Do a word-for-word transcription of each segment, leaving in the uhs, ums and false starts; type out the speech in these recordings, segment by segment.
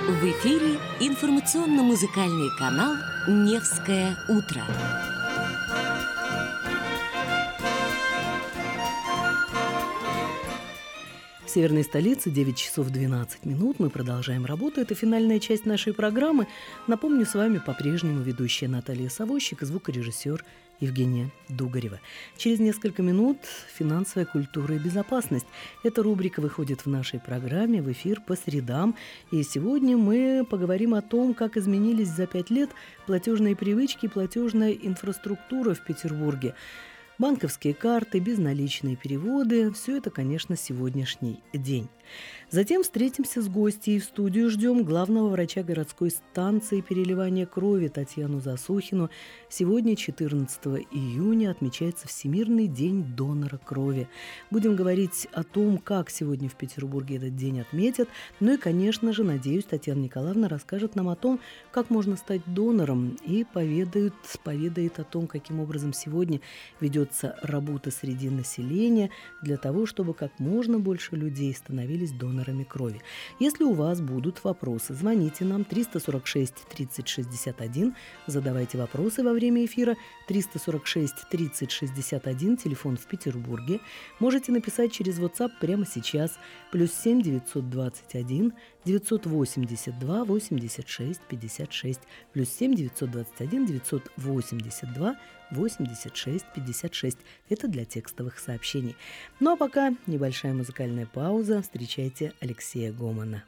В эфире информационно-музыкальный канал «Невское утро». В северной столице девять часов двенадцать минут. Мы продолжаем работу. Это финальная часть нашей программы. Напомню, с вами по-прежнему ведущая Наталья Савощик и звукорежиссер Евгения Дугарева. Через несколько минут «Финансовая культура и безопасность». Эта рубрика выходит в нашей программе в эфир по средам. И сегодня мы поговорим о том, как изменились за пять лет платежные привычки и платежная инфраструктура в Петербурге. Банковские карты, безналичные переводы – все это, конечно, сегодняшний день. Затем встретимся с гостьей. В студию ждем главного врача городской станции переливания крови Татьяну Засухину. Сегодня, четырнадцатого июня, отмечается Всемирный день донора крови. Будем говорить о том, как сегодня в Петербурге этот день отметят. Ну и, конечно же, надеюсь, Татьяна Николаевна расскажет нам о том, как можно стать донором, и поведает, поведает о том, каким образом сегодня ведется работа среди населения для того, чтобы как можно больше людей становились донорами крови. Если у вас будут вопросы, звоните нам триста сорок шесть тридцать шестьдесят один, задавайте вопросы во время эфира. Триста сорок шесть тридцать шестьдесят один, телефон в Петербурге. Можете написать через WhatsApp прямо сейчас. Плюс семь девятьсот двадцать один девятьсот восемьдесят два восемьдесят шесть пятьдесят шесть. Плюс семь девятьсот двадцать один девятьсот восемьдесят два восемьдесят шесть пятьдесят шесть. Это для текстовых сообщений. Ну а пока небольшая музыкальная пауза. Встречайте Алексея Гомана.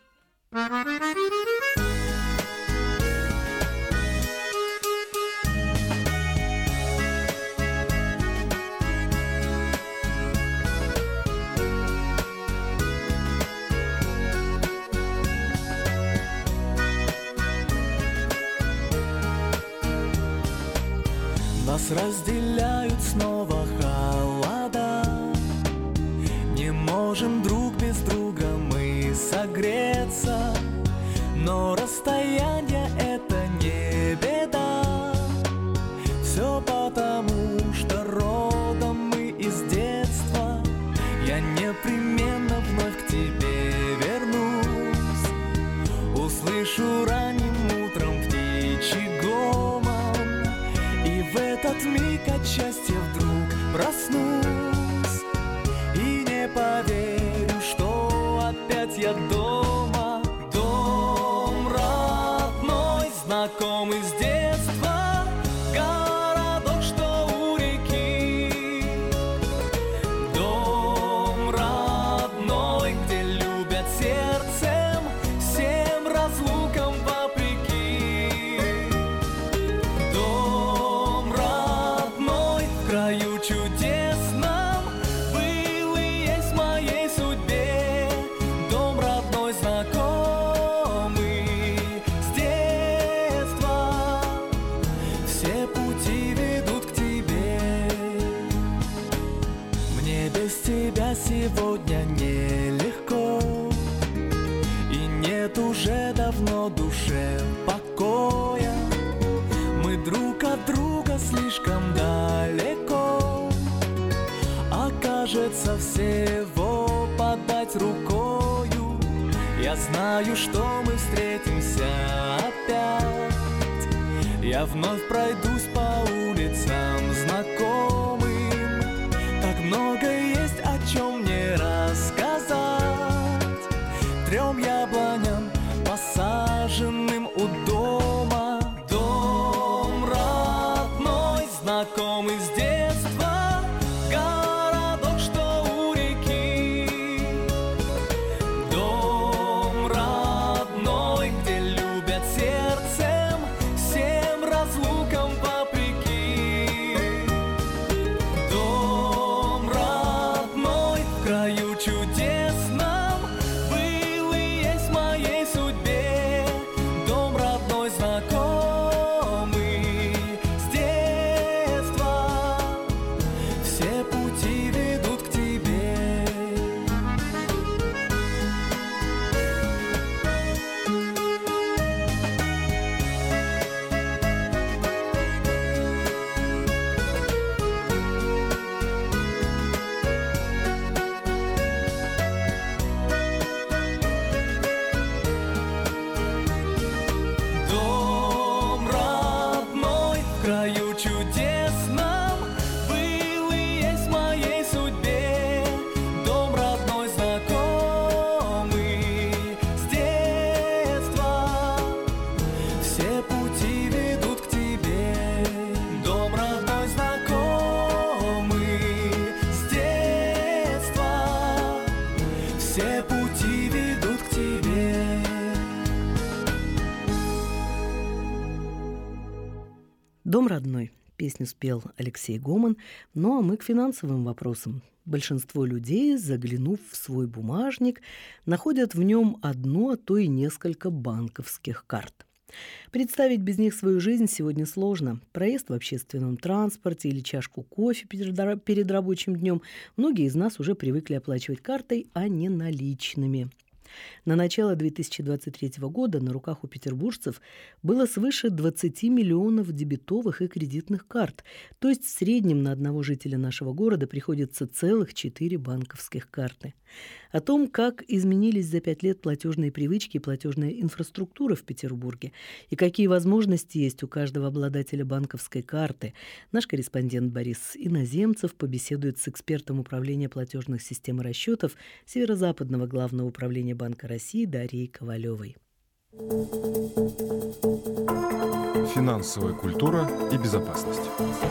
Нас разделяют снова холода. Не можем друг без друга мы согреться, но расстояние — это не беда. Все потому, что родом мы из детства. Я непременно вновь к тебе вернусь. Услышу ранним утром птичий гомон, в этот миг от счастья вдруг проснусь и не поверю, что опять я дома. Дом родной, знакомый с детства, городок, что у реки. Дом родной, где любят сердцем, всем разлукам вопреки. Дом в краю чудесном был и есть в моей судьбе. Дом родной, знакомый с детства. Все пути ведут к тебе. Мне без тебя сегодня нелегко, и нет уже давно душе покоя. Мы друг от друга слишком далеко, а кажется, всего подать рукою. Я знаю, что мы встретимся опять. Я вновь пройдусь по улицам знакомым. Так много есть о чем мне рассказать. Трем яблоням, посаженным у дома. Дом родной, знакомый с детства, городок, что у реки. Дом родной, где любят сердцем, всем разлукам вопреки. Дом родной, в краю чудесном был и есть в моей судьбе. «Дом родной». Песню спел Алексей Гоман. Ну а мы к финансовым вопросам. Большинство людей, заглянув в свой бумажник, находят в нем одну, а то и несколько банковских карт. Представить без них свою жизнь сегодня сложно. Проезд в общественном транспорте или чашку кофе перед рабочим днем многие из нас уже привыкли оплачивать картой, а не наличными. На начало две тысячи двадцать третьего года на руках у петербуржцев было свыше двадцати миллионов дебетовых и кредитных карт, то есть в среднем на одного жителя нашего города приходится целых четыре банковских карты. О том, как изменились за пять лет платежные привычки и платежная инфраструктура в Петербурге и какие возможности есть у каждого обладателя банковской карты, наш корреспондент Борис Иноземцев побеседует с экспертом управления платежных систем и расчетов Северо-Западного главного управления Банка России Дарьей Ковалевой. Финансовая культура и безопасность.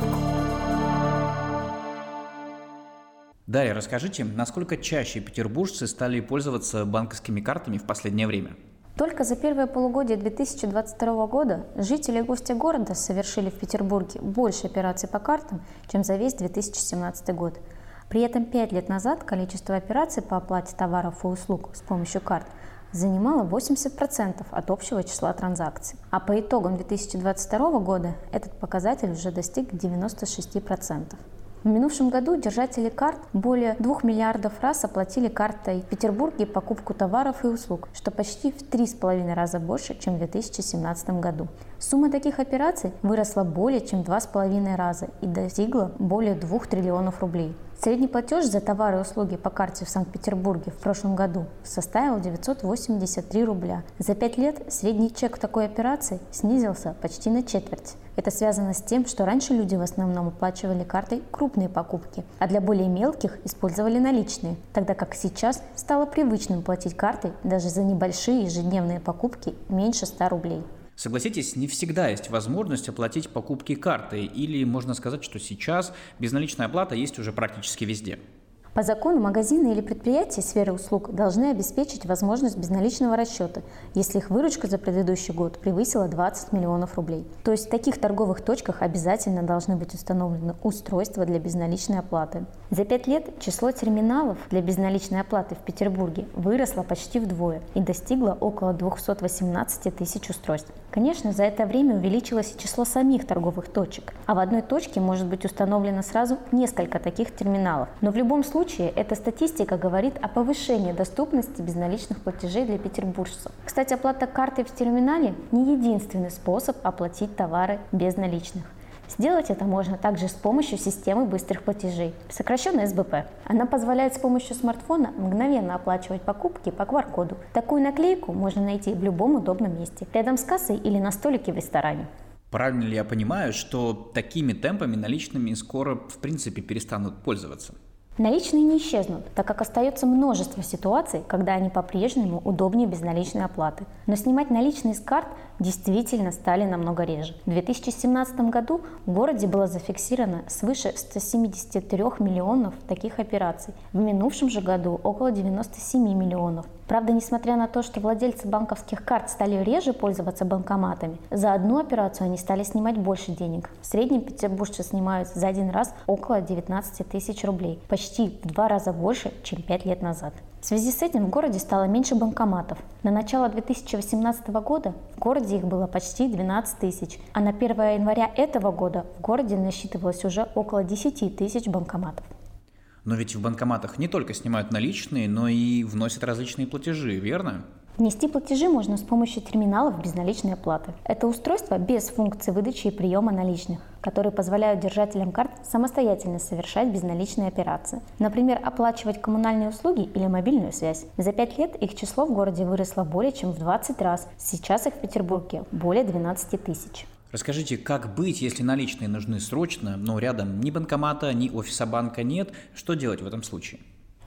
Дарья, расскажите, насколько чаще петербуржцы стали пользоваться банковскими картами в последнее время? Только за первое полугодие две тысячи двадцать второго года жители и гости города совершили в Петербурге больше операций по картам, чем за весь две тысячи семнадцатый год. При этом пять лет назад количество операций по оплате товаров и услуг с помощью карт занимало восемьдесят процентов от общего числа транзакций. А по итогам две тысячи двадцать второго года этот показатель уже достиг девяноста шести процентов. В минувшем году держатели карт более двух миллиардов раз оплатили картой в Петербурге покупку товаров и услуг, что почти в три с половиной раза больше, чем в две тысячи семнадцатом году. Сумма таких операций выросла более чем в два с половиной раза и достигла более двух триллионов рублей. Средний платеж за товары и услуги по карте в Санкт-Петербурге в прошлом году составил девятьсот восемьдесят три рубля. За пять лет средний чек такой операции снизился почти на четверть. Это связано с тем, что раньше люди в основном оплачивали картой крупные покупки, а для более мелких использовали наличные, тогда как сейчас стало привычным платить картой даже за небольшие ежедневные покупки меньше ста рублей. Согласитесь, не всегда есть возможность оплатить покупки картой, или можно сказать, что сейчас безналичная оплата есть уже практически везде. По закону магазины или предприятия сферы услуг должны обеспечить возможность безналичного расчета, если их выручка за предыдущий год превысила двадцать миллионов рублей. То есть в таких торговых точках обязательно должны быть установлены устройства для безналичной оплаты. За пять лет число терминалов для безналичной оплаты в Петербурге выросло почти вдвое и достигло около двухсот восемнадцати тысяч устройств. Конечно, за это время увеличилось и число самих торговых точек, а в одной точке может быть установлено сразу несколько таких терминалов. Но в любом случае эта статистика говорит о повышении доступности безналичных платежей для петербуржцев. Кстати, оплата картой в терминале не единственный способ оплатить товары без наличных. Сделать это можно также с помощью системы быстрых платежей, сокращенно эс бэ пэ. Она позволяет с помощью смартфона мгновенно оплачивать покупки по ку ар коду. Такую наклейку можно найти в любом удобном месте, рядом с кассой или на столике в ресторане. Правильно ли я понимаю, что такими темпами наличными скоро в принципе перестанут пользоваться? Наличные не исчезнут, так как остается множество ситуаций, когда они по-прежнему удобнее безналичной оплаты. Но снимать наличные с карт действительно стали намного реже. В две тысячи семнадцатом году в городе было зафиксировано свыше ста семидесяти трёх миллионов таких операций. В минувшем же году около девяноста семи миллионов. Правда, несмотря на то, что владельцы банковских карт стали реже пользоваться банкоматами, за одну операцию они стали снимать больше денег. В среднем петербуржцы снимают за один раз около девятнадцати тысяч рублей, почти в два раза больше, чем пять лет назад. В связи с этим в городе стало меньше банкоматов. На начало две тысячи восемнадцатого года в городе их было почти двенадцать тысяч, а на первое января этого года в городе насчитывалось уже около десяти тысяч банкоматов. Но ведь в банкоматах не только снимают наличные, но и вносят различные платежи, верно? Внести платежи можно с помощью терминалов безналичной оплаты. Это устройство без функции выдачи и приема наличных, которые позволяют держателям карт самостоятельно совершать безналичные операции. Например, оплачивать коммунальные услуги или мобильную связь. За пять лет их число в городе выросло более чем в двадцать раз. Сейчас их в Петербурге более двенадцати тысяч. Расскажите, как быть, если наличные нужны срочно, но рядом ни банкомата, ни офиса банка нет? Что делать в этом случае?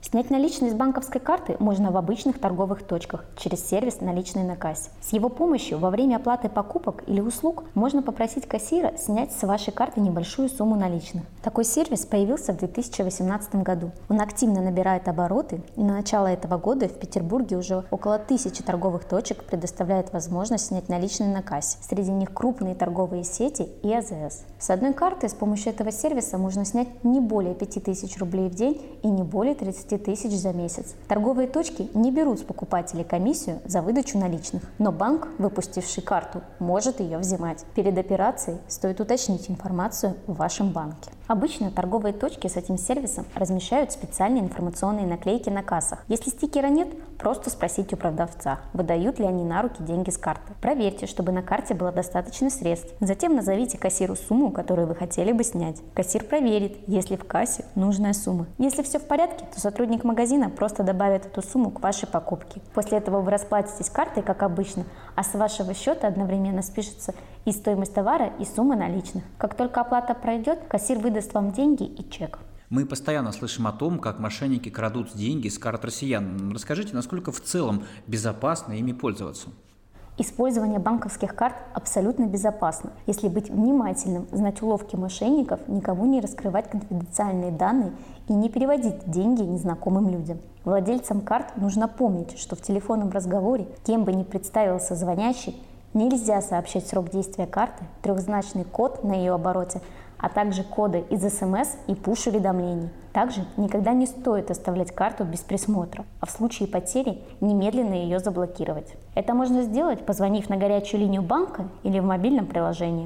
Снять наличные с банковской карты можно в обычных торговых точках через сервис «Наличные на кассе». С его помощью во время оплаты покупок или услуг можно попросить кассира снять с вашей карты небольшую сумму наличных. Такой сервис появился в две тысячи восемнадцатом году. Он активно набирает обороты, и на начало этого года в Петербурге уже около тысячи торговых точек предоставляет возможность снять наличные на кассе. Среди них крупные торговые сети и А Зэ Эс. С одной карты с помощью этого сервиса можно снять не более пяти тысяч рублей в день и не более тридцати тысяч за месяц. Торговые точки не берут с покупателей комиссию за выдачу наличных, но банк, выпустивший карту, может ее взимать. Перед операцией стоит уточнить информацию в вашем банке. Обычно торговые точки с этим сервисом размещают специальные информационные наклейки на кассах. Если стикера нет, просто спросите у продавца, выдают ли они на руки деньги с карты. Проверьте, чтобы на карте было достаточно средств. Затем назовите кассиру сумму, которую вы хотели бы снять. Кассир проверит, есть ли в кассе нужная сумма. Если все в порядке, то сотрудник магазина просто добавит эту сумму к вашей покупке. После этого вы расплатитесь картой, как обычно, а с вашего счета одновременно спишется и стоимость товара, и сумма наличных. Как только оплата пройдет, кассир выдаст вам деньги и чек. Мы постоянно слышим о том, как мошенники крадут деньги с карт россиян. Расскажите, насколько в целом безопасно ими пользоваться? Использование банковских карт абсолютно безопасно, если быть внимательным, знать уловки мошенников, никому не раскрывать конфиденциальные данные и не переводить деньги незнакомым людям. Владельцам карт нужно помнить, что в телефонном разговоре, кем бы ни представился звонящий, нельзя сообщать срок действия карты, трехзначный код на ее обороте, а также коды из эс эм эс и пуш-уведомлений. Также никогда не стоит оставлять карту без присмотра, а в случае потери немедленно ее заблокировать. Это можно сделать, позвонив на горячую линию банка или в мобильном приложении.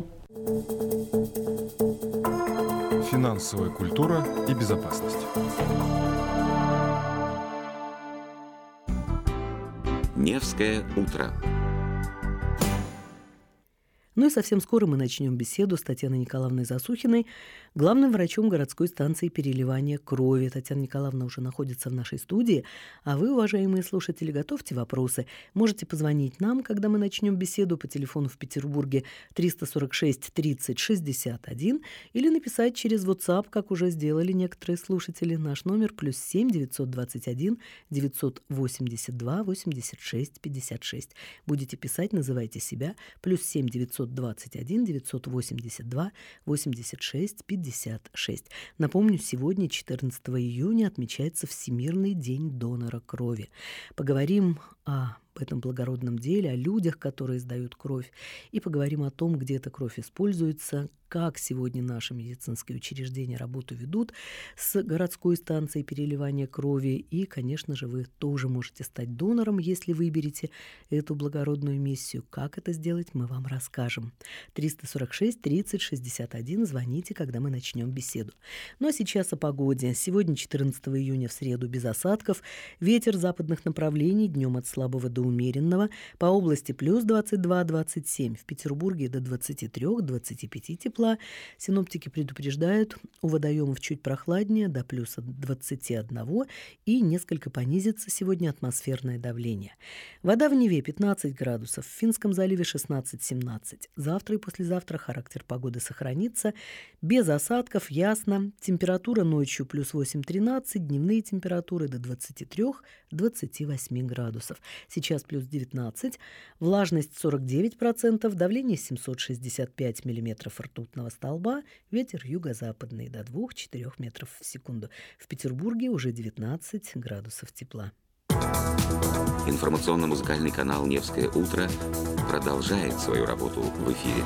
Финансовая культура и безопасность. Невское утро. Ну и совсем скоро мы начнем беседу с Татьяной Николаевной Засухиной, главным врачом городской станции переливания крови. Татьяна Николаевна уже находится в нашей студии, а вы, уважаемые слушатели, готовьте вопросы. Можете позвонить нам, когда мы начнем беседу, по телефону в Петербурге триста сорок шесть тридцать шестьдесят один, или написать через WhatsApp, как уже сделали некоторые слушатели. Наш номер плюс семь девятьсот двадцать один девятьсот восемьдесят два восемьдесят шесть пятьдесят шесть. Будете писать, называйте себя, плюс семь девятьсот двадцать один девятьсот восемьдесят два восемьдесят шесть пятьдесят шесть. Напомню, сегодня, четырнадцатого июня, отмечается Всемирный день донора крови. Поговорим о в этом благородном деле, о людях, которые сдают кровь, и поговорим о том, где эта кровь используется, как сегодня наши медицинские учреждения работу ведут с городской станцией переливания крови. И, конечно же, вы тоже можете стать донором, если выберете эту благородную миссию. Как это сделать, мы вам расскажем. триста сорок шесть тридцать шестьдесят один. Звоните, когда мы начнем беседу. Ну а сейчас о погоде. Сегодня, четырнадцатого июня, в среду, без осадков. Ветер западных направлений, днем от слабого до умеренного. По области плюс двадцать два двадцать семь. В Петербурге до двадцати трёх двадцати пяти тепла. Синоптики предупреждают, у водоемов чуть прохладнее, до плюса двадцати одного, и несколько понизится сегодня атмосферное давление. Вода в Неве пятнадцать градусов, в Финском заливе шестнадцать-семнадцать. Завтра и послезавтра характер погоды сохранится. Без осадков, ясно. Температура ночью плюс восемь-тринадцать, дневные температуры до двадцати трёх двадцати восьми градусов. Сейчас плюс девятнадцать, влажность сорок девять процентов, давление семьсот шестьдесят пять миллиметров ртутного столба, ветер юго-западный до двух-четырёх метров в секунду. В Петербурге уже девятнадцать градусов тепла. Информационно-музыкальный канал «Невское утро» продолжает свою работу в эфире.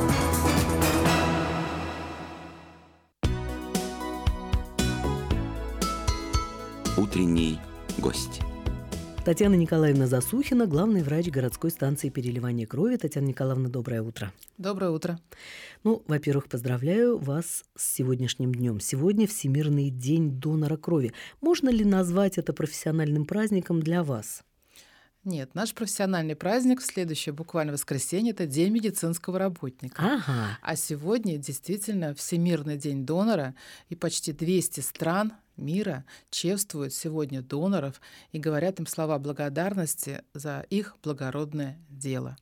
Утренний гость. Татьяна Николаевна Засухина, главный врач городской станции переливания крови. Татьяна Николаевна, доброе утро. Доброе утро. Ну, во-первых, поздравляю вас с сегодняшним днем. Сегодня Всемирный день донора крови. Можно ли назвать это профессиональным праздником для вас? Нет, наш профессиональный праздник в следующее буквально воскресенье – это День медицинского работника. Ага. А сегодня действительно Всемирный день донора, и почти двести стран мира чествуют сегодня доноров и говорят им слова благодарности за их благородное дело.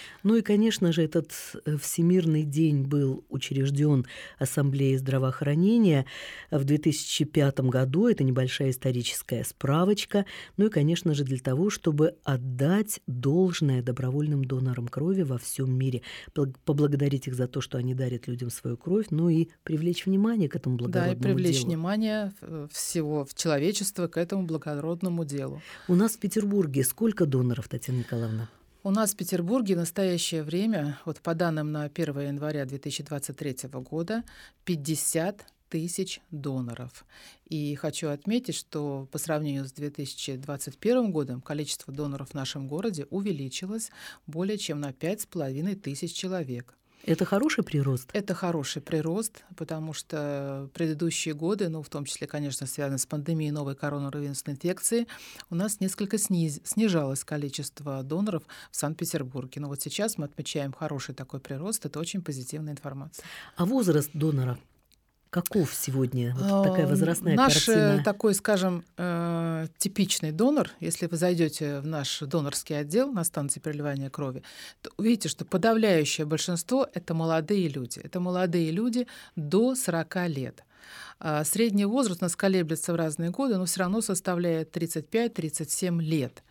Ну и, конечно же, этот Всемирный день был учрежден Ассамблеей здравоохранения в две тысячи пятом году. Это небольшая историческая справочка. Ну и, конечно же, для того, чтобы отдать должное добровольным донорам крови во всем мире. Поблагодарить их за то, что они дарят людям свою кровь, ну и привлечь внимание к этому благородному делу. Да, и привлечь делу. внимание всего человечества к этому благородному делу. У нас в Петербурге сколько доноров, Татьяна Николаевна? У нас в Петербурге в настоящее время, вот по данным на первое января две тысячи двадцать третьего года, пятьдесят тысяч доноров. И хочу отметить, что по сравнению с две тысячи двадцать первым годом количество доноров в нашем городе увеличилось более чем на пять с половиной тысяч человек. Это хороший прирост? Это хороший прирост, потому что предыдущие годы, ну, в том числе, конечно, связаны с пандемией новой коронавирусной инфекции, у нас несколько сниз... снижалось количество доноров в Санкт-Петербурге. Но вот сейчас мы отмечаем хороший такой прирост, это очень позитивная информация. А возраст донора? Каков сегодня вот такая возрастная Наш картина? такой, скажем, э, типичный донор, если вы зайдете в наш донорский отдел на станции переливания крови, то увидите, что подавляющее большинство — это молодые люди. Это молодые люди до сорока лет. А средний возраст у нас колеблется в разные годы, но все равно составляет тридцать пять - тридцать семь лет.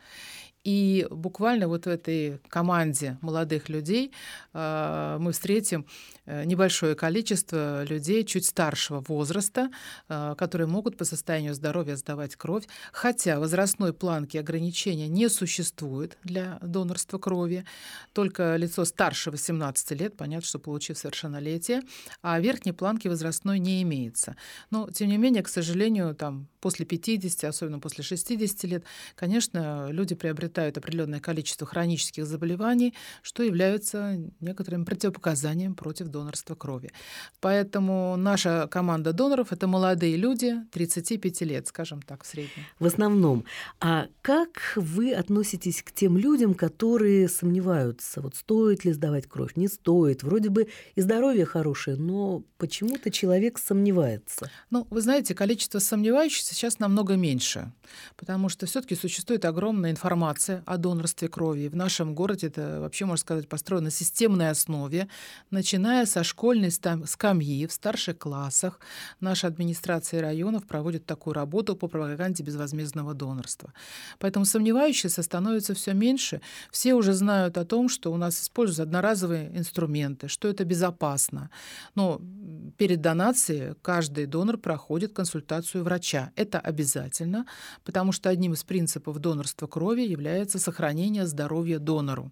И буквально вот в этой команде молодых людей э, мы встретим небольшое количество людей чуть старшего возраста, э, которые могут по состоянию здоровья сдавать кровь, хотя возрастной планки ограничения не существует для донорства крови. Только лицо старше восемнадцати лет, понятно, что получив совершеннолетие, а верхней планки возрастной не имеется. Но, тем не менее, к сожалению, там, после пятидесяти, особенно после шестидесяти лет, конечно, люди приобретают определенное количество хронических заболеваний, что является некоторым противопоказанием против донорства крови. Поэтому наша команда доноров — это молодые люди тридцати пяти лет, скажем так, в среднем. В основном. А как вы относитесь к тем людям, которые сомневаются, вот стоит ли сдавать кровь, не стоит? Вроде бы и здоровье хорошее, но почему-то человек сомневается. Ну, вы знаете, количество сомневающихся сейчас намного меньше, потому что все-таки существует огромная информация о донорстве крови. В нашем городе это вообще, можно сказать, построено на системной основе, начиная со школьной скамьи в старших классах. Наша администрация районов проводит такую работу по пропаганде безвозмездного донорства. Поэтому сомневающихся становится все меньше. Все уже знают о том, что у нас используются одноразовые инструменты, что это безопасно. Но перед донацией каждый донор проходит консультацию врача. Это обязательно, потому что одним из принципов донорства крови является сохранение здоровья донору.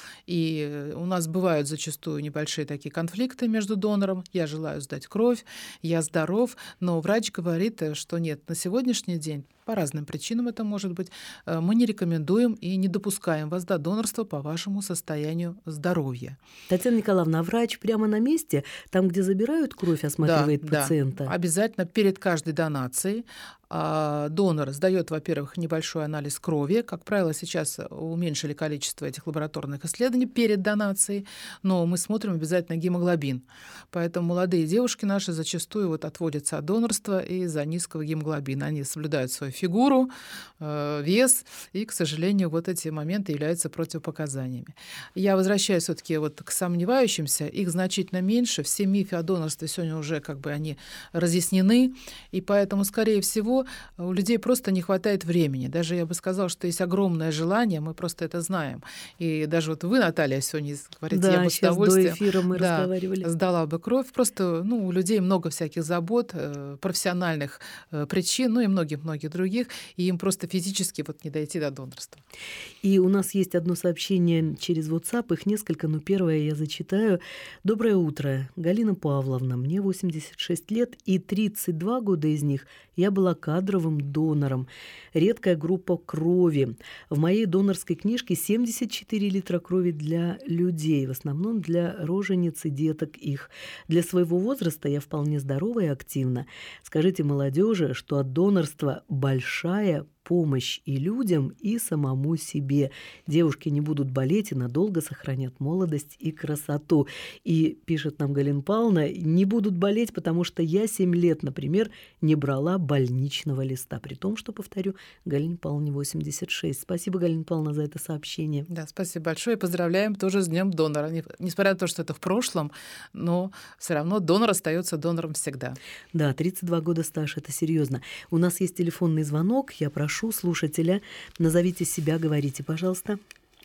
И у нас бывают зачастую небольшие такие конфликты между донором. Я желаю сдать кровь, я здоров, но врач говорит, что нет, на сегодняшний день, по разным причинам это может быть, мы не рекомендуем и не допускаем вас до донорства по вашему состоянию здоровья. Татьяна Николаевна, а врач прямо на месте, там, где забирают кровь, осматривает да, пациента? Да, обязательно перед каждой донацией донор сдает, во-первых, небольшой анализ крови. Как правило, сейчас уменьшили количество этих лабораторных исследований перед донацией, но мы смотрим обязательно гемоглобин. Поэтому молодые девушки наши зачастую вот отводятся от донорства из-за низкого гемоглобина. Они соблюдают свою фигуру, вес, и, к сожалению, вот эти моменты являются противопоказаниями. Я возвращаюсь все-таки вот к сомневающимся. Их значительно меньше. Все мифы о донорстве сегодня уже как бы они разъяснены, и поэтому, скорее всего, у людей просто не хватает времени. Даже я бы сказала, что есть огромное желание, мы просто это знаем. И даже вот вы, Наталья, сегодня говорите, да, я бы с удовольствием до эфира мы да, разговаривали. Сдала бы кровь. Просто ну, у людей много всяких забот, профессиональных причин, ну и многих-многих других, и им просто физически вот не дойти до донорства. И у нас есть одно сообщение через WhatsApp, их несколько, но первое я зачитаю. Доброе утро, Галина Павловна, мне восемьдесят шесть лет, и тридцать два года из них я была кадровым донором. Редкая группа крови. В моей донорской книжке семьдесят четыре литра крови для людей, в основном для рожениц и деток их. Для своего возраста я вполне здорова и активна. Скажите молодежи, что от донорства большая помощь и людям, и самому себе. Девушки не будут болеть и надолго сохранят молодость и красоту. И пишет нам Галина Павловна, не будут болеть, потому что я семь лет, например, не брала больничного листа. При том, что, повторю, Галине Павловне восемьдесят шесть. Спасибо, Галина Павловна, за это сообщение. Да, спасибо большое. Поздравляем тоже с Днем донора. Несмотря на то, что это в прошлом, но все равно донор остается донором всегда. Да, тридцать два года стаж, это серьезно. У нас есть телефонный звонок. Я прошу слушателя, назовите себя, говорите, пожалуйста.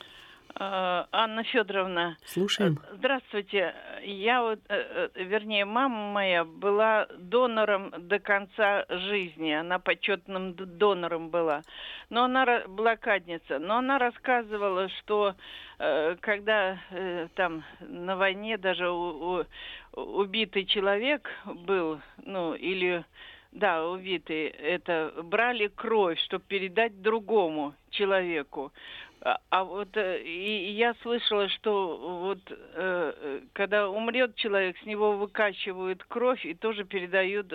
Анна Федоровна. Слушаем. Здравствуйте. Я вот, вернее, мама моя была донором до конца жизни. Она почетным донором была. Но она блокадница. Но она рассказывала, что когда там на войне даже у, у, убитый человек был, ну, или... Да, убитые, это брали кровь, чтобы передать другому человеку. А, а вот и я слышала, что вот э, когда умрет человек, с него выкачивают кровь и тоже передают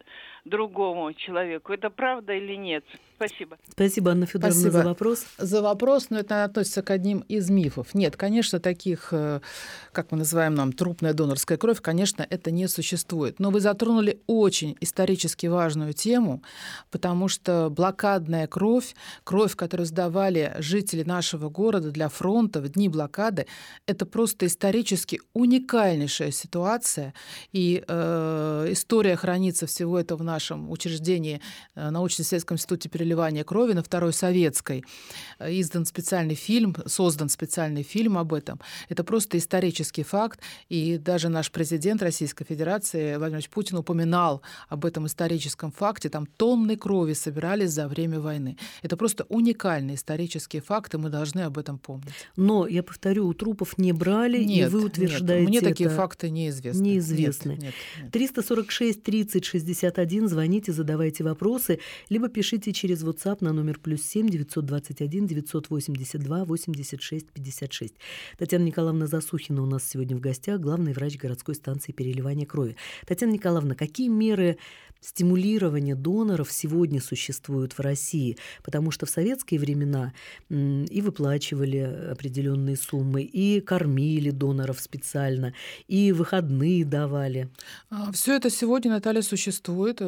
другому человеку. Это правда или нет? Спасибо. Спасибо, Анна Федоровна, Спасибо за вопрос. За вопрос, но это относится к одним из мифов. Нет, конечно, таких, как мы называем нам, трупная донорская кровь, конечно, это не существует. Но вы затронули очень исторически важную тему, потому что блокадная кровь, кровь, которую сдавали жители нашего города для фронта в дни блокады, это просто исторически уникальнейшая ситуация. И э, история хранится всего этого в нашем учреждении, научно-исследовательском институте переливания крови на Второй Советской. Издан специальный фильм, создан специальный фильм об этом. Это просто исторический факт. И даже наш президент Российской Федерации Владимир Владимирович Путин упоминал об этом историческом факте. Там тонны крови собирались за время войны. Это просто уникальный исторический факт, и мы должны об этом помнить. Но, я повторю, у трупов не брали, нет, и вы утверждаете, нет, мне это такие факты неизвестны. Неизвестны. Нет, нет, нет. триста сорок шесть тридцать шестьдесят один, звоните, задавайте вопросы, либо пишите через WhatsApp на номер плюс семь девятьсот двадцать один девятьсот восемьдесят два восемьдесят шесть пятьдесят шесть. Татьяна Николаевна Засухина у нас сегодня в гостях, главный врач городской станции переливания крови. Татьяна Николаевна, какие меры стимулирования доноров сегодня существуют в России? Потому что в советские времена и выплачивали определенные суммы, и кормили доноров специально, и выходные давали. Все это сегодня, Наталья, существует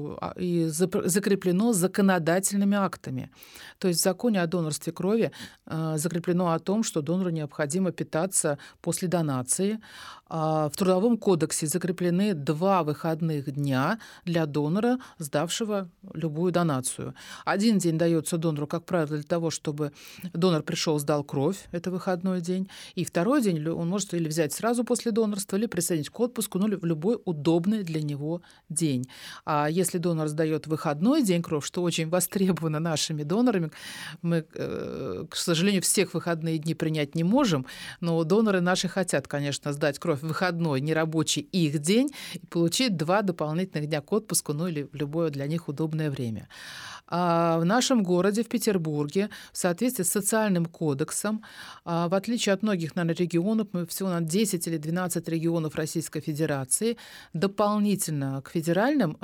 и закреплено законодательными актами. То есть в законе о донорстве крови закреплено о том, что донору необходимо питаться после донации. В Трудовом кодексе закреплены два выходных дня для донора, сдавшего любую донацию. Один день дается донору, как правило, для того, чтобы донор пришел, сдал кровь, это выходной день. И второй день он может или взять сразу после донорства, или присоединить к отпуску, ну или в любой удобный для него день. А если донор сдает выходной день кровь, что очень востребовано нашими донорами, мы, к сожалению, всех выходные дни принять не можем, но доноры наши хотят, конечно, сдать кровь в выходной, нерабочий их день и получить два дополнительных дня к отпуску, ну или в любое для них удобное время. А в нашем городе, в Петербурге, в соответствии с социальным кодексом, в отличие от многих, наверное, регионов, мы всего на десять или двенадцать регионов Российской Федерации, дополнительно к федеральным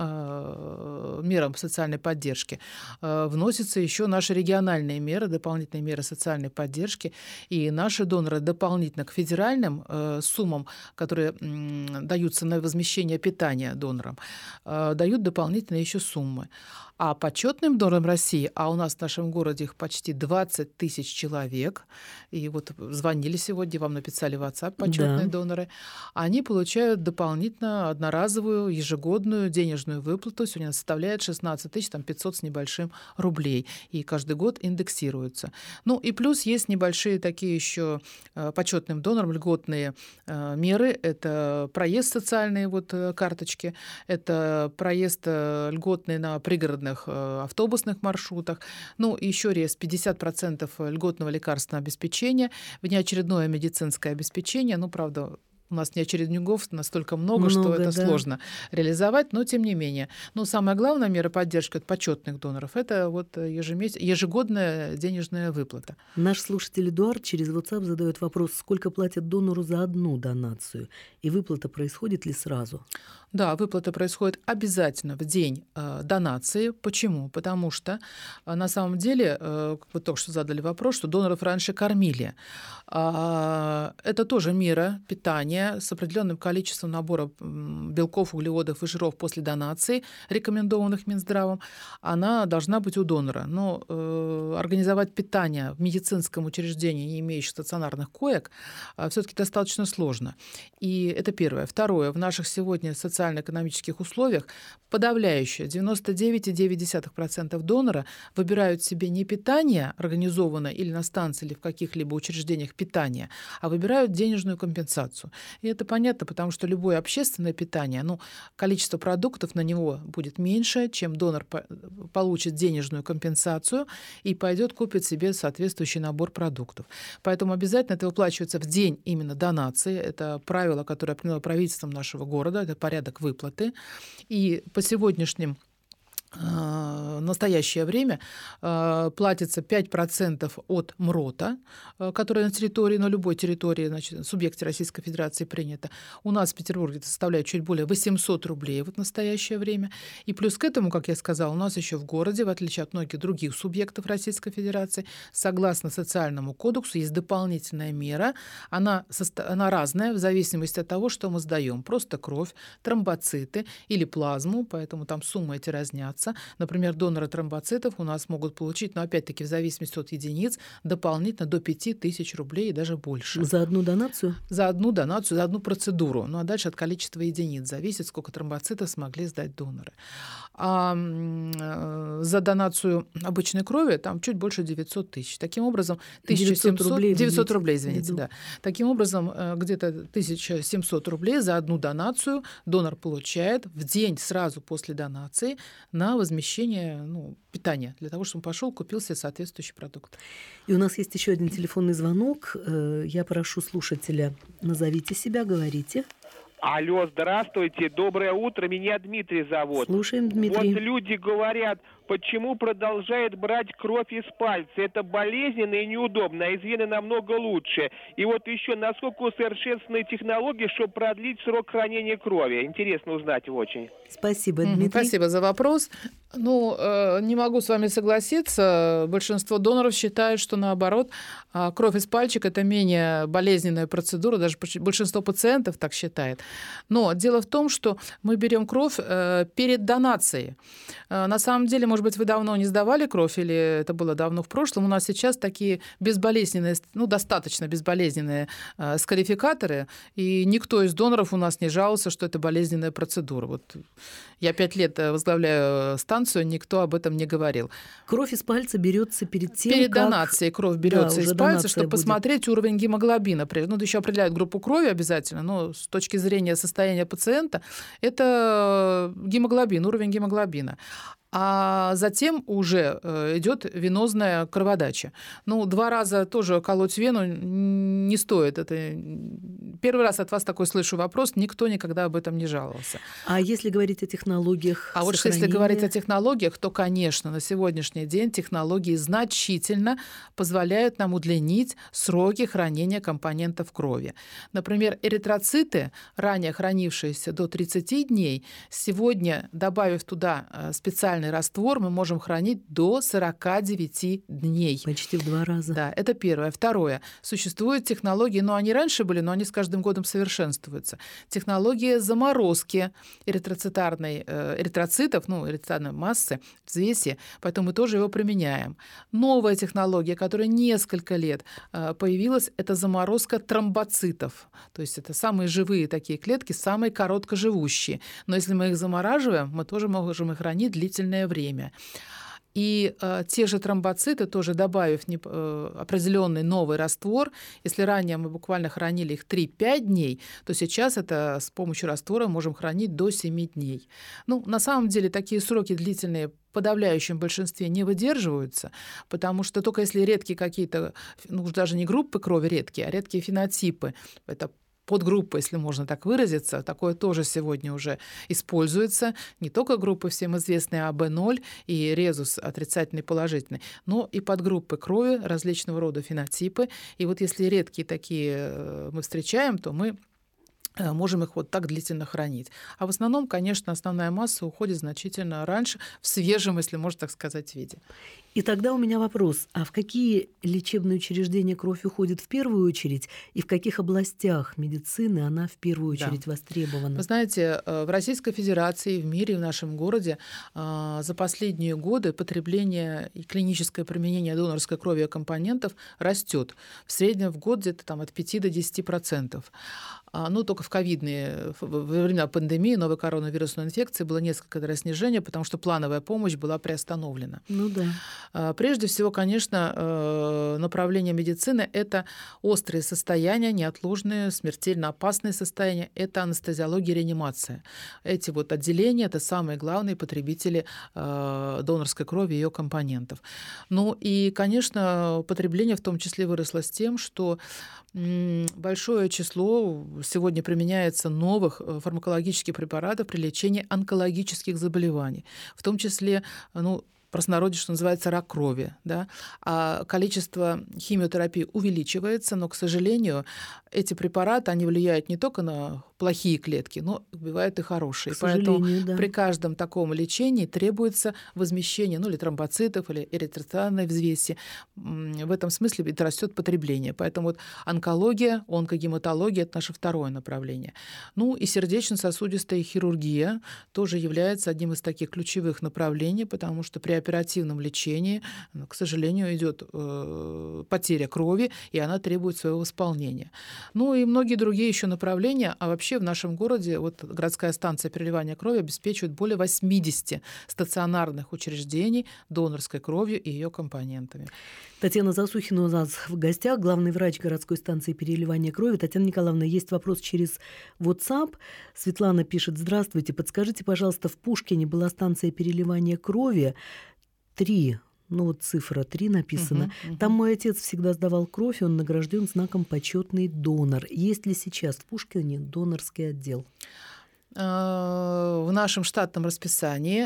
мерам социальной поддержки вносятся еще наши региональные меры, дополнительные меры социальной поддержки, и наши доноры дополнительно к федеральным суммам, которые даются на возмещение питания донорам, дают дополнительно еще суммы. А почетным донорам России, а у нас в нашем городе их почти двадцать тысяч человек, и вот звонили сегодня, вам написали в WhatsApp почетные да. доноры, они получают дополнительно одноразовую ежегодную денежную выплату, сегодня она составляет шестнадцать тысяч пятьсот с небольшим рублей, и каждый год индексируется. Ну и плюс есть небольшие такие еще почетным донорам льготные меры, это проезд социальные вот карточки, это проезд льготный на пригородных автобусных маршрутах. Ну, еще раз, пятьдесят процентов льготного лекарственного обеспечения, внеочередное медицинское обеспечение. Ну, правда, У нас неочередников настолько много, Много, что это да. сложно реализовать, но тем не менее. Но самая главная мера поддержки от почетных доноров — это вот ежемесяц... ежегодная денежная выплата. Наш слушатель Эдуард через WhatsApp задает вопрос, сколько платят донору за одну донацию, и выплата происходит ли сразу? Да, выплата происходит обязательно в день э, донации. Почему? Потому что э, на самом деле, э, вы только что задали вопрос, что доноров раньше кормили. А, это тоже мера питания с определенным количеством набора белков, углеводов и жиров после донации, рекомендованных Минздравом. Она должна быть у донора. Но э, организовать питание в медицинском учреждении, не имеющем стационарных коек, э, все-таки достаточно сложно. И это первое. Второе. В наших сегодня социально-экономических условиях подавляющее девяносто девять целых девять десятых процента донора выбирают себе не питание, организованное или на станции, или в каких-либо учреждениях питания, а выбирают денежную компенсацию. И это понятно, потому что любое общественное питание, ну, количество продуктов на него будет меньше, чем донор по- получит денежную компенсацию и пойдет купит себе соответствующий набор продуктов. Поэтому обязательно это выплачивается в день именно донации. Это правило, которое приняло правительством нашего города, это порядок выплаты. И по сегодняшним в настоящее время платится пять процентов от МРОТа, которое на территории, на любой территории, значит, в субъекте Российской Федерации принято. У нас в Петербурге это составляет чуть более восемьсот рублей вот в настоящее время. И плюс к этому, как я сказала, у нас еще в городе, в отличие от многих других субъектов Российской Федерации, согласно социальному кодексу, есть дополнительная мера. Она, соста- она разная в зависимости от того, что мы сдаем. Просто кровь, тромбоциты или плазму, поэтому там суммы эти разнятся. Например, доноры тромбоцитов у нас могут получить, но опять-таки в зависимости от единиц, дополнительно до пяти тысяч рублей и даже больше. За одну донацию? За одну донацию, за одну процедуру. Ну а дальше от количества единиц зависит, сколько тромбоцитов смогли сдать доноры. А э, за донацию обычной крови там чуть больше девятьсот тысяч. Таким образом, тысяча семьсот рублей, девятьсот рублей, извините, да. Таким образом, э, где-то тысяча семьсот рублей за одну донацию донор получает в день сразу после донации на возмещение, ну, питания, для того, чтобы он пошел, купил себе соответствующий продукт. И у нас есть еще один телефонный звонок. Я прошу слушателя, назовите себя, говорите. Алло, здравствуйте, доброе утро, меня Дмитрий зовут. Слушаем, Дмитрий. Вот люди говорят, почему продолжают брать кровь из пальца. Это болезненно и неудобно, а из вены намного лучше. И вот еще, насколько усовершенствованы технологии, чтобы продлить срок хранения крови. Интересно узнать очень. Спасибо, Дмитрий. Спасибо за вопрос. Ну, э, не могу с вами согласиться. Большинство доноров считают, что наоборот, э, кровь из пальчика — это менее болезненная процедура, даже большинство пациентов так считает. Но дело в том, что мы берем кровь э, перед донацией. Э, на самом деле, может быть, вы давно не сдавали кровь, или это было давно в прошлом. У нас сейчас такие безболезненные, ну, достаточно безболезненные э, скарификаторы, и никто из доноров у нас не жаловался, что это болезненная процедура. Вот я пять лет возглавляю станцию, никто об этом не говорил. Кровь из пальца берется перед тем, Перед как... донацией кровь берется да, из пальца, чтобы будет. посмотреть уровень гемоглобина. Ну, еще определяют группу крови обязательно, но с точки зрения состояния пациента это гемоглобин, уровень гемоглобина. А затем уже идет венозная кроводача. Ну, два раза тоже колоть вену не стоит. Это... Первый раз от вас такой слышу вопрос, никто никогда об этом не жаловался. А если говорить о технологиях А вот сохранения... если говорить о технологиях, то, конечно, на сегодняшний день технологии значительно позволяют нам удлинить сроки хранения компонентов крови. Например, эритроциты, ранее хранившиеся до тридцати дней, сегодня, добавив туда специальный раствор, мы можем хранить до сорока девяти дней. Почти в два раза. Да, это первое. Второе. Существуют технологии, но они раньше были, но они с каждым годом совершенствуются. Технология заморозки эритроцитарной, э, эритроцитов, ну, эритроцитарной массы, взвеси, поэтому мы тоже его применяем. Новая технология, которая несколько лет э, появилась, это заморозка тромбоцитов. То есть это самые живые такие клетки, самые короткоживущие. Но если мы их замораживаем, мы тоже можем их хранить длительное время. И э, те же тромбоциты, тоже добавив не, э, определенный новый раствор, если ранее мы буквально хранили их три-пять дней, то сейчас это с помощью раствора можем хранить до семи дней. Ну, на самом деле такие сроки длительные в подавляющем большинстве не выдерживаются, потому что только если редкие какие-то, ну, даже не группы крови редкие, а редкие фенотипы, это подгруппа, если можно так выразиться, такое тоже сегодня уже используется. Не только группы всем известные А Б ноль и резус отрицательный, положительный, но и подгруппы крови, различного рода фенотипы. И вот если редкие такие мы встречаем, то мы можем их вот так длительно хранить. А в основном, конечно, основная масса уходит значительно раньше, в свежем, если можно так сказать, виде. И тогда у меня вопрос, а в какие лечебные учреждения кровь уходит в первую очередь, и в каких областях медицины она в первую очередь да. востребована? Вы знаете, в Российской Федерации, в мире, в нашем городе за последние годы потребление и клиническое применение донорской крови и компонентов растет. В среднем в год где-то там от пяти до десяти процентов. Ну, только в ковидные, во времена пандемии, новой коронавирусной инфекции было несколько снижения, потому что плановая помощь была приостановлена. Ну да. Прежде всего, конечно, направление медицины – это острые состояния, неотложные, смертельно опасные состояния, это анестезиология и реанимация. Эти вот отделения – это самые главные потребители донорской крови и ее компонентов. Ну и, конечно, потребление в том числе выросло с тем, что большое число сегодня применяется новых фармакологических препаратов при лечении онкологических заболеваний, в том числе, ну, простонародье, что называется, рак крови. Да? А количество химиотерапии увеличивается, но, к сожалению, эти препараты, они влияют не только на плохие клетки, но убивают и хорошие. К сожалению, да. При каждом таком лечении требуется возмещение, ну, или тромбоцитов, или эритроциальной взвеси. В этом смысле это растет потребление. Поэтому вот онкология, онкогематология – это наше второе направление. Ну и сердечно-сосудистая хирургия тоже является одним из таких ключевых направлений, потому что при оперативном лечении, к сожалению, идет э, потеря крови, и она требует своего восполнения. Ну и многие другие еще направления, а вообще в нашем городе вот городская станция переливания крови обеспечивает более восьмидесяти стационарных учреждений донорской кровью и ее компонентами. Татьяна Засухина у нас в гостях, главный врач городской станции переливания крови. Татьяна Николаевна, есть вопрос через WhatsApp. Светлана пишет: здравствуйте, подскажите, пожалуйста, в Пушкине была станция переливания крови три. Ну вот цифра три написано. Uh-huh, uh-huh. Там мой отец всегда сдавал кровь, и он награжден знаком «Почетный донор». Есть ли сейчас в Пушкине донорский отдел? В нашем штатном расписании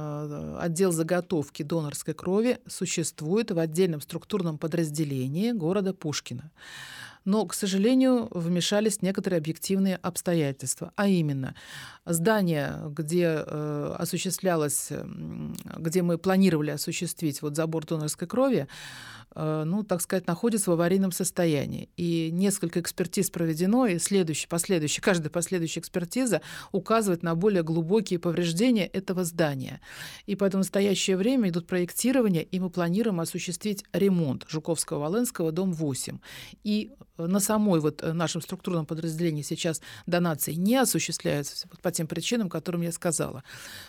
отдел заготовки донорской крови существует в отдельном структурном подразделении города Пушкина. Но, к сожалению, вмешались некоторые объективные обстоятельства. А именно, здание, где э, осуществлялось, где мы планировали осуществить вот забор донорской крови, э, ну, так сказать, находится в аварийном состоянии. И несколько экспертиз проведено, и следующий, последующий, каждая последующая экспертиза указывает на более глубокие повреждения этого здания. И поэтому в настоящее время идут проектирования, и мы планируем осуществить ремонт Жуковского-Волынского, дом восемь. И на самой вот нашем структурном подразделении сейчас донации не осуществляются по тем причинам, которым я сказала.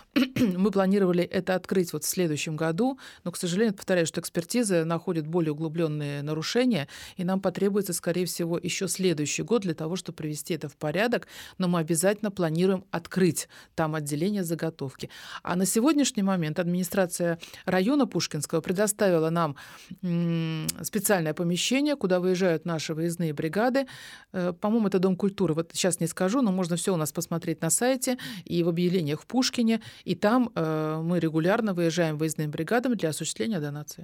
Мы планировали это открыть вот в следующем году, но, к сожалению, повторяю, что экспертиза находит более углубленные нарушения, и нам потребуется, скорее всего, еще следующий год для того, чтобы привести это в порядок, но мы обязательно планируем открыть там отделение заготовки. А на сегодняшний момент администрация района Пушкинского предоставила нам специальное помещение, куда выезжают наши выездные бригады. По-моему, это Дом культуры. Вот сейчас не скажу, но можно все у нас посмотреть на сайте и в объявлениях в Пушкине. И там э, мы регулярно выезжаем выездными бригадами для осуществления донации.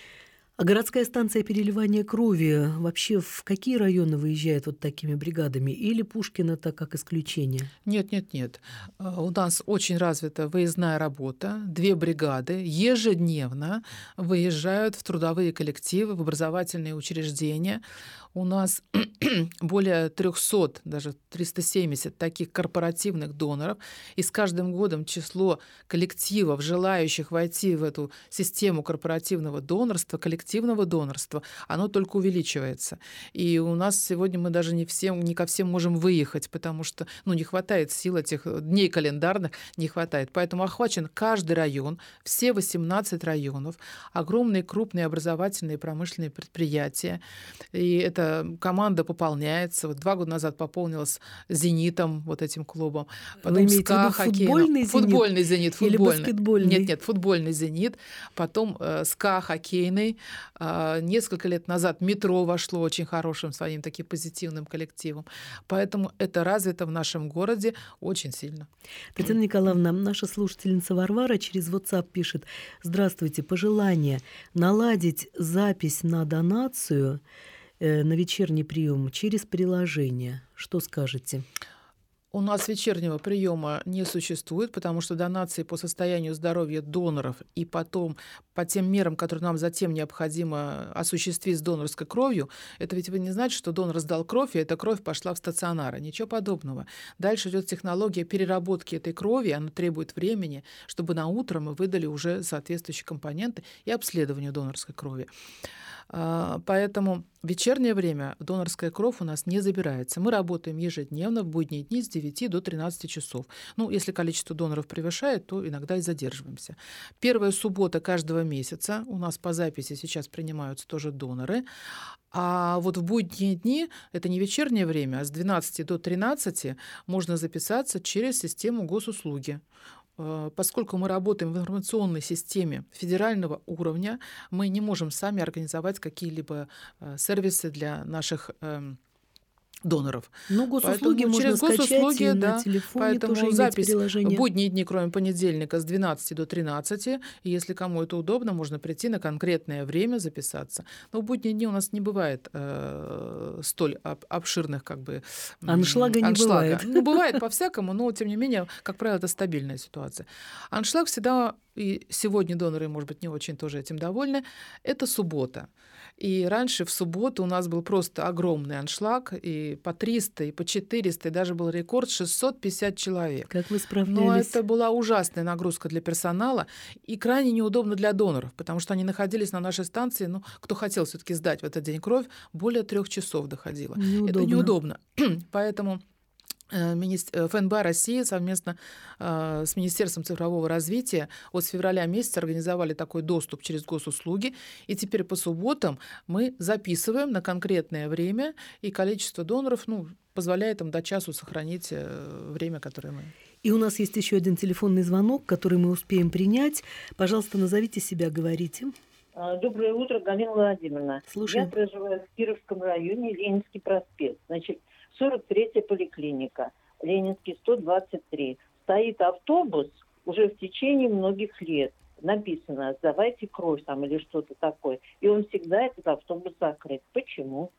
А городская станция переливания крови вообще в какие районы выезжает вот такими бригадами? Или Пушкин это как исключение? Нет, нет, нет. У нас очень развита выездная работа. Две бригады ежедневно выезжают в трудовые коллективы, в образовательные учреждения. У нас более трехсот, даже триста семьдесят таких корпоративных доноров. И с каждым годом число коллективов, желающих войти в эту систему корпоративного донорства, коллективного донорства, оно только увеличивается. И у нас сегодня мы даже не, всем, не ко всем можем выехать, потому что ну, не хватает сил этих дней календарных, не хватает. Поэтому охвачен каждый район, все восемнадцать районов, огромные крупные образовательные и промышленные предприятия. И это э, команда пополняется. Вот два года назад пополнилась «Зенитом», вот этим клубом. Потом Вы СКА хоккейным. Футбольный «Зенит». Футбольный. Или баскетбольный? Нет, нет, футбольный «Зенит». Потом э, СКА хоккейный. Э, несколько лет назад «Метро» вошло очень хорошим своим таким позитивным коллективом. Поэтому это развито в нашем городе очень сильно. Татьяна Николаевна, наша слушательница Варвара через WhatsApp пишет: «Здравствуйте, пожелание наладить запись на донацию э, на вечерний прием через приложение. Что скажете?» У нас вечернего приема не существует, потому что донации по состоянию здоровья доноров и потом по тем мерам, которые нам затем необходимо осуществить с донорской кровью, это ведь вы не знаете, что донор сдал кровь, и эта кровь пошла в стационар. Ничего подобного. Дальше идет технология переработки этой крови, она требует времени, чтобы на утро мы выдали уже соответствующие компоненты и обследование донорской крови. Поэтому в вечернее время донорская кровь у нас не забирается. Мы работаем ежедневно в будние дни с девяти до тринадцати часов. Ну, если количество доноров превышает, то иногда и задерживаемся. Первая суббота каждого месяца у нас по записи сейчас принимаются тоже доноры. А вот в будние дни, это не вечернее время, а с двенадцати до тринадцати можно записаться через систему госуслуги. Поскольку мы работаем в информационной системе федерального уровня, мы не можем сами организовать какие-либо сервисы для наших доноров. Ну, госуслуги поэтому можно через скачать госуслуги, и да, на телефоне поэтому тоже запись приложение. В будние дни, кроме понедельника, с двенадцати до тринадцати. И если кому это удобно, можно прийти на конкретное время записаться. Но в будние дни у нас не бывает э, столь об, обширных как бы аншлага, аншлага не бывает. Ну, бывает по-всякому, но тем не менее, как правило, это стабильная ситуация. Аншлаг всегда, и сегодня доноры, может быть, не очень тоже этим довольны, это суббота. И раньше в субботу у нас был просто огромный аншлаг, и по триста, и по четыреста, и даже был рекорд шестьсот пятьдесят человек. Как вы справлялись? Но это была ужасная нагрузка для персонала и крайне неудобно для доноров, потому что они находились на нашей станции, ну, кто хотел все-таки сдать в этот день кровь, более трех часов доходило. Неудобно. Это неудобно. Поэтому ФНБ России совместно э, с Министерством цифрового развития вот с февраля месяца организовали такой доступ через госуслуги, и теперь по субботам мы записываем на конкретное время, и количество доноров ну, позволяет им до часу сохранить э, время, которое мы... И у нас есть еще один телефонный звонок, который мы успеем принять. Пожалуйста, назовите себя, говорите. Доброе утро, Галина Владимировна. Слушаем. Я проживаю в Кировском районе, Ленинский проспект. Значит, сорок третья поликлиника, Ленинский сто двадцать три. Стоит автобус уже в течение многих лет. Написано «сдавайте кровь» там или что-то такое. И он всегда, этот автобус, закрыт. Почему?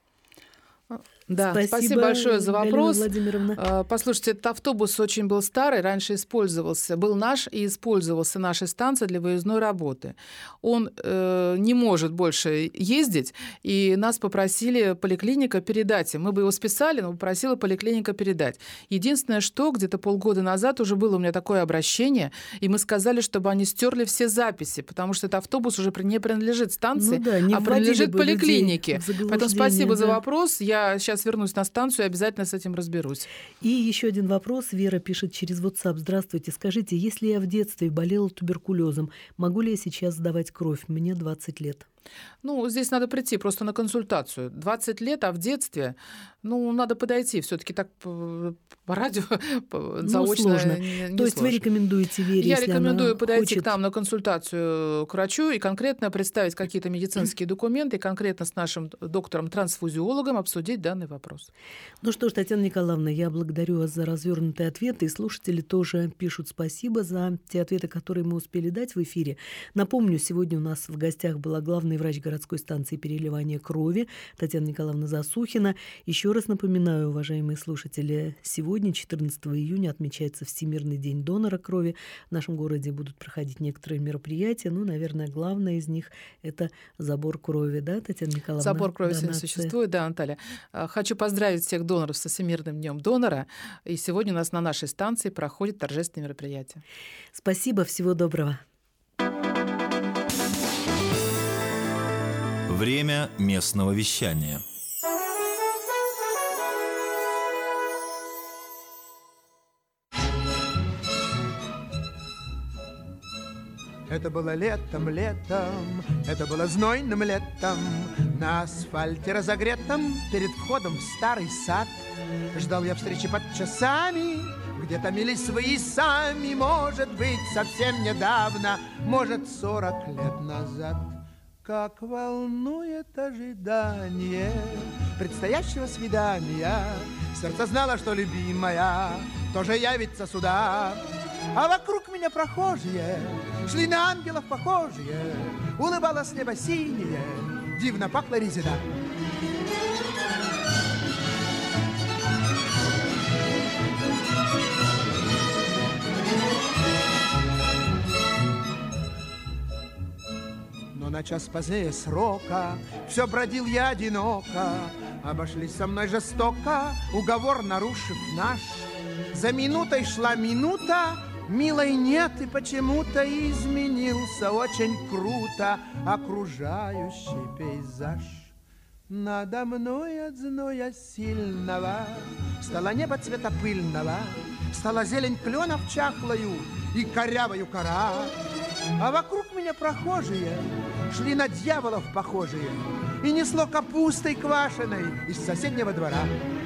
Да, спасибо, спасибо большое за вопрос. Владимировна. Послушайте, этот автобус очень был старый, раньше использовался, был наш и использовался нашей станцией для выездной работы. Он э, не может больше ездить, и нас попросили поликлиника передать им. Мы бы его списали, но попросила поликлиника передать. Единственное, что где-то полгода назад уже было у меня такое обращение, и мы сказали, чтобы они стерли все записи, потому что этот автобус уже не принадлежит станции, ну да, не а принадлежит поликлинике. Поэтому спасибо да. за вопрос. Я сейчас вернусь на станцию и обязательно с этим разберусь. И еще один вопрос. Вера пишет через WhatsApp. Здравствуйте. Скажите, если я в детстве болела туберкулезом, могу ли я сейчас сдавать кровь? Мне двадцать лет. Ну, здесь надо прийти просто на консультацию. двадцать лет, а в детстве, ну, надо подойти. Все-таки так по, по радио по, заочно ну, сложно. Не, не То есть сложно. вы рекомендуете Вере, Я если рекомендую она подойти хочет... к нам на консультацию к врачу и конкретно представить какие-то медицинские документы, и конкретно с нашим доктором-трансфузиологом обсудить данный вопрос. Ну что ж, Татьяна Николаевна, я благодарю вас за развернутые ответы, и слушатели тоже пишут спасибо за те ответы, которые мы успели дать в эфире. Напомню, сегодня у нас в гостях была главный врач городской станции переливания крови Татьяна Николаевна Засухина. Еще раз напоминаю, уважаемые слушатели, сегодня, четырнадцатого июня, отмечается Всемирный день донора крови. В нашем городе будут проходить некоторые мероприятия. Ну, наверное, главное из них – это забор крови, да, Татьяна Николаевна? Забор крови сегодня Донация. существует, да, Наталья. Хочу поздравить всех доноров со Всемирным днем донора. И сегодня у нас на нашей станции проходит торжественное мероприятие. Спасибо, всего доброго. Время местного вещания. Это было летом, летом, это было знойным летом. На асфальте разогретом перед входом в старый сад ждал я встречи под часами, где томились свои сами. Может быть, совсем недавно, может, сорок лет назад. Как волнует ожидание предстоящего свидания. Сердце знало, что любимая тоже явится сюда. А вокруг меня прохожие шли на ангелов похожие. Улыбалось небо синее, дивно пахла резина. Но на час позднее срока все бродил я одиноко. Обошлись со мной жестоко, уговор нарушив наш. За минутой шла минута, милой нет, и почему-то изменился очень круто окружающий пейзаж. Надо мной от зноя сильного стало небо цвета пыльного, стала зелень кленов чахлою и корявою кора. А вокруг меня прохожие шли на дьяволов похожие, и несло капустой квашеной из соседнего двора.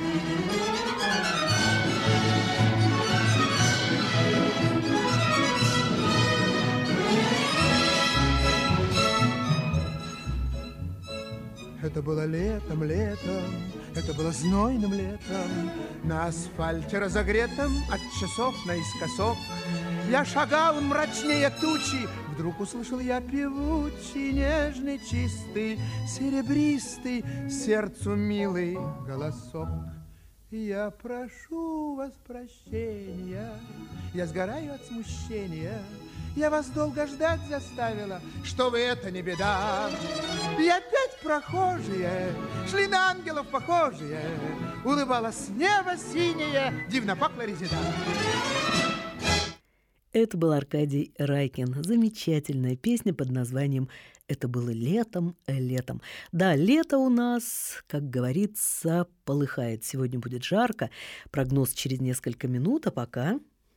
Это было летом, летом, это было знойным летом. На асфальте разогретом от часов наискосок я шагал мрачнее тучи. Вдруг услышал я певучий, нежный, чистый, серебристый, сердцу милый голосок. Я прошу вас прощения, я сгораю от смущения. Я вас долго ждать заставила, что вы, это не беда. И опять прохожие шли на ангелов похожие. Улыбалось небо синее, дивно пахла резина. Это был Аркадий Райкин. Замечательная песня под названием «Это было летом, летом». Да, лето у нас, как говорится, полыхает. Сегодня будет жарко. Прогноз через несколько минут, а пока...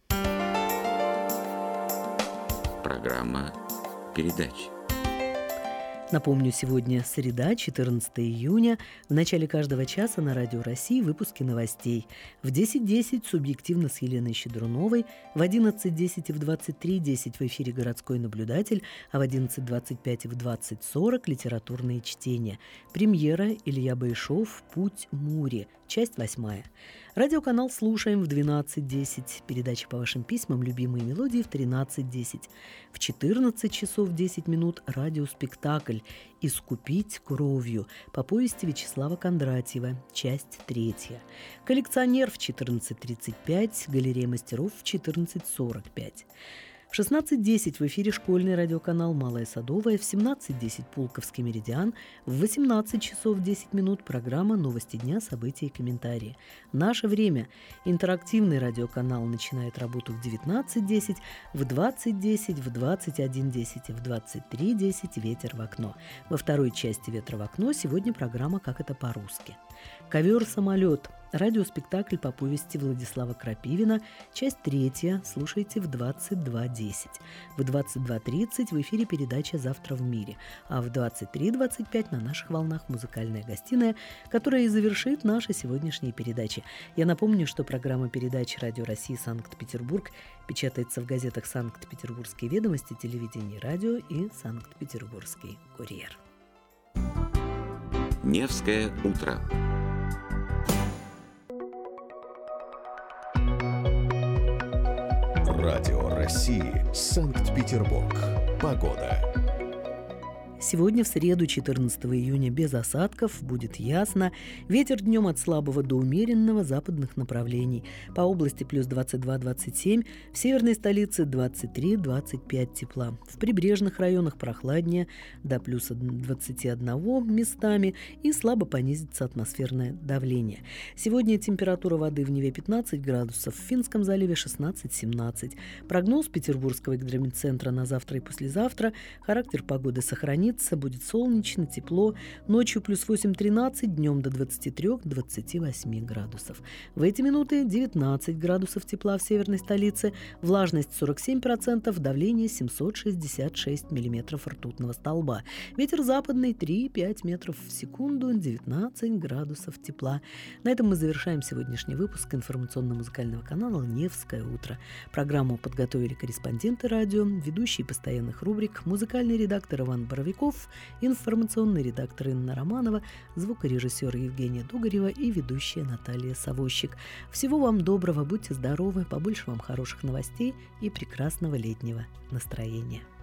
Программа передач. Напомню, сегодня среда, четырнадцатого июня. В начале каждого часа на Радио России выпуски новостей. В десять десять субъективно с Еленой Щедруновой, в одиннадцать десять и в двадцать три десять в эфире «Городской наблюдатель», а в одиннадцать двадцать пять и в двадцать сорок литературные чтения. Премьера Илья Байшов «Путь Мури», часть восьмая. Радиоканал «Слушаем» в двенадцать десять. Передача по вашим письмам «Любимые мелодии» в тринадцать десять. В четырнадцать часов десять минут радиоспектакль «Искупить кровью» по повести Вячеслава Кондратьева, часть третья. «Коллекционер» в четырнадцать тридцать пять, «Галерея мастеров» в четырнадцать сорок пять. В шестнадцать десять в эфире школьный радиоканал «Малая Садовая», в семнадцать десять «Пулковский меридиан», в восемнадцать часов десять минут программа «Новости дня, события и комментарии». Наше время. Интерактивный радиоканал начинает работу в девятнадцать десять, в двадцать десять, в двадцать один десять и в двадцать три десять «Ветер в окно». Во второй части «Ветра в окно» сегодня программа «Как это по-русски». «Ковер-самолет». Радиоспектакль по повести Владислава Крапивина, часть третья, слушайте в двадцать два десять. В двадцать два тридцать в эфире передача «Завтра в мире», а в двадцать три двадцать пять на наших волнах музыкальная гостиная, которая и завершит наши сегодняшние передачи. Я напомню, что программа передач «Радио России Санкт-Петербург» печатается в газетах «Санкт-Петербургские ведомости», телевидение, радио и «Санкт-Петербургский курьер». Невское утро. Радио России Санкт-Петербург. Погода. Сегодня в среду, четырнадцатого июня, без осадков, будет ясно. Ветер днем от слабого до умеренного западных направлений. По области плюс двадцать два - двадцать семь, в северной столице двадцать три - двадцать пять тепла. В прибрежных районах прохладнее, до плюс двадцать один местами, и слабо понизится атмосферное давление. Сегодня температура воды в Неве пятнадцать градусов, в Финском заливе шестнадцать - семнадцать. Прогноз Петербургского гидрометцентра на завтра и послезавтра. Характер погоды сохранится. прояснится, будет солнечно, тепло. Ночью плюс восемь-тринадцать, днем до двадцати трёх - двадцати восьми градусов. В эти минуты девятнадцать градусов тепла в северной столице, влажность сорок семь процентов, давление семьсот шестьдесят шесть миллиметров ртутного столба. Ветер западный три-пять метров в секунду, девятнадцать градусов тепла. На этом мы завершаем сегодняшний выпуск информационно-музыкального канала «Невское утро». Программу подготовили корреспонденты радио, ведущие постоянных рубрик, музыкальный редактор Иван Боровиков, информационный редактор Инна Романова, звукорежиссер Евгения Дугарева и ведущая Наталья Савощик. Всего вам доброго, будьте здоровы, побольше вам хороших новостей и прекрасного летнего настроения.